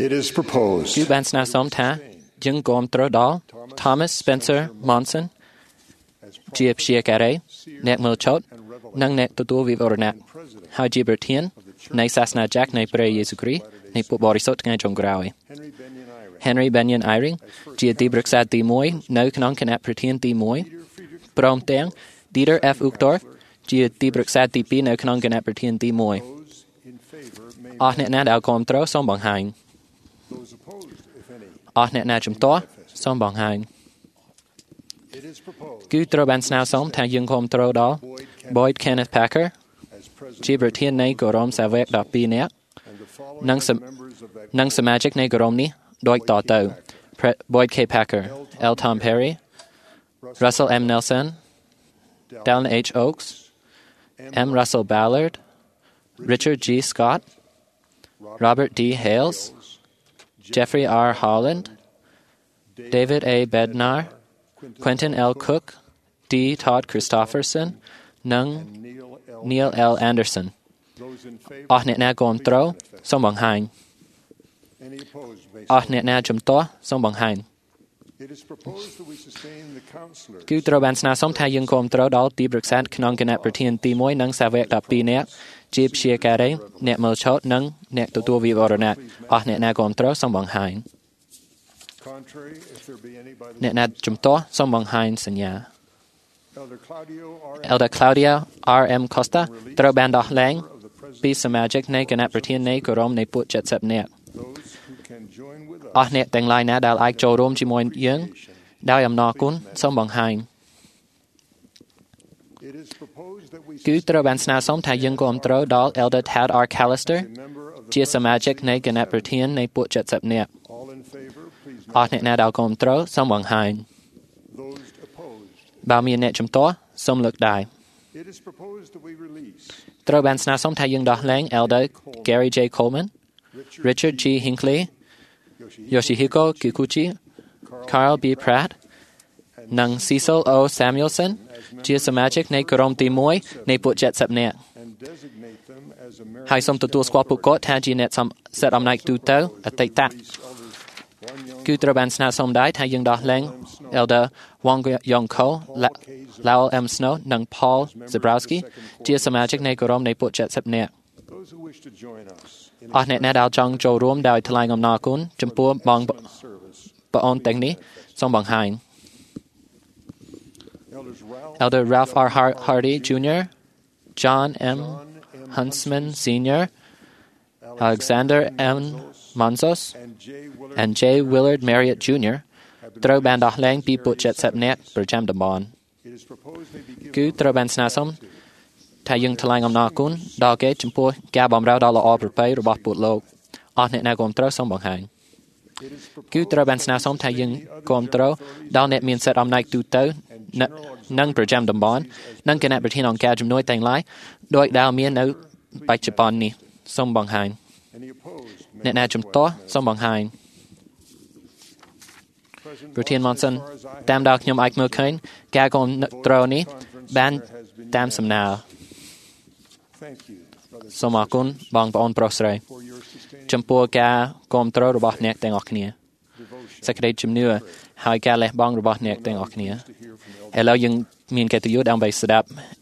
It is proposed គឺបានស្នើសុំថាយើងគាំទ្រដល់ Thomas Spencer Monson ជាព្យាការីអ្នកមើលឆោតនិងអ្នកទទួលវិវរណៈហើយជាប្រធាននៃសាសនាចាស់នៃព្រះយេស៊ូវគ្រីស្ទនៃពួកបរិសុទ្ធថ្ងៃចុងក្រោយ Henry Benyon Eyring ជាទីប្រឹក្សាទី1នៅក្នុងគណៈប្រធានទី1ព្រមទាំង Dieter F. Uchtdorf ជាទីប្រឹក្សាទី2នៅក្នុងគណៈប្រធានទី1អស់អ្នកណាដែលគាំទ្រសូមបង្ហាញអស់អ្នកណាជំទាស់សូមបង្ហាញគឺត្រូវបានស្នើសុំថាយើងគាំទ្រដល់ Boyd Kenneth Packer ជាប្រធាននៃគម្រោងសាវក12នាក់និងសមាជិកនៃគម្រោងនេះដូចតទៅ Boyd K. Packer L. Tom Perry Russell M. Nelson Dallin H. Oaks M. Russell Ballard Richard G. Scott Robert D. Hales Jeffrey R. Holland David A. Bednar Quentin L. Cook D. Todd Christofferson និង Neil L. Anderson អស់អ្នកណាគាំទ្រសូមបង្ហាញអស់អ្នកណាជំទាស់សូមបង្ហាញគឺត្រូវបានស្នើសុំថាយើងគាំទ្រដល់ទីប្រឹក្សាក្នុងគណៈប្រធានទី1និងសាវក12នាក់ជាព្យាការីអ្នកមើលឆោតនិងអ្នកទទួលវិវរណៈអស់អ្នកណាគាំទ្រសូមបង្ហាញអ្នកណាជំទាស់សូមបង្ហាញសញ្ញា Elder Claudia R.M. Costa ត្រូវបានដោះលែងពីសមាជិកនៃគណៈប្រធាននៃគម្រោងនៃពួក70នាក់អស់អ្នកទាំងឡាយណាដែលអាចចូលរួមជាមួយយើងដោយអំណរគុណសូមបង្ហាញគឺត្រូវបានស្នើសុំថាយើងគាំទ្រដល់ Elder Tad R. Callister ជាសមាជិកនៃគណៈប្រធាននៃពួក70នាក់អស់អ្នកណាដែលគាំទ្រសូមបង្ហាញបើមានអ្នកជំទាស់សូមលើកដៃត្រូវបានស្នើសុំថាយើងដោះលែង Elder Gary J. Coleman Richard G. Hinckley Yoshihiko Kikuchi Carl B. Pratt និង Cecil O. Samuelson ជាសមាជិកនៃគម្រោងទី1នៃពួក70នាក់ហើយសូមទទួលស្គាល់ពួកគាត់ថាជាអ្នកសិទ្ធិអំណាចទូទៅអតីតគឺត្រូវបានស្នើសុំដែរថាយើងដោះលែង Elder Wong Yong Ko Lowell M. Snow និង Paul Zabrowski ជាសមាជិកនៃគម្រោងនៃពួក70នាក់អស់អ្នកណាដែលចង់ចូលរួមដោយថ្លែងអំណរគុណចំពោះបងប្អូនទាំងនេះសូមបង្ហាញ Elder Ralph R. Hardy Jr. John M. Huntsman Sr. Alexander M. Monzos and J. Willard Marriott Jr. ត្រូវបានដោះលែងពីពួក70នាក់ប្រចាំតំបន់គឺត្រូវបានស្នើសុំថាយើងថ្លែងអំណរគុណដល់គេចំពោះការបម្រើដ៏ល្អប្រពៃរបស់ពួកលោកអស់អ្នកណាគាំទ្រសូមបង្ហាញគឺត្រូវបានស្នើសុំថាយើងគាំទ្រដល់អ្នកមានសិទ្ធិអំណាចទូទៅនិងប្រចាំតំបន់និងគណៈប្រធានអង្គការជំនួយទាំងឡាយដោយដែលមាននៅបច្ចុប្បន្ននេះសូមបង្ហាញអ្នកណាជំទាស់សូមបង្ហាញប្រធាន Monson តាមដែលខ្ញុំអាចមើលឃើញការគាំទ្រនេះបានតាមសំណើសូមអរគុណបងប្អូនប្រុសស្រីចំពោះការគាំទ្ររបស់អ្នកទាំងអស់គ្នាសេចក្តីជំនឿហើយការលះបង់របស់អ្នកទាំងអស់គ្នាឥឡូវយើងមានកិត្តិយសដើម្បីស្ដាប់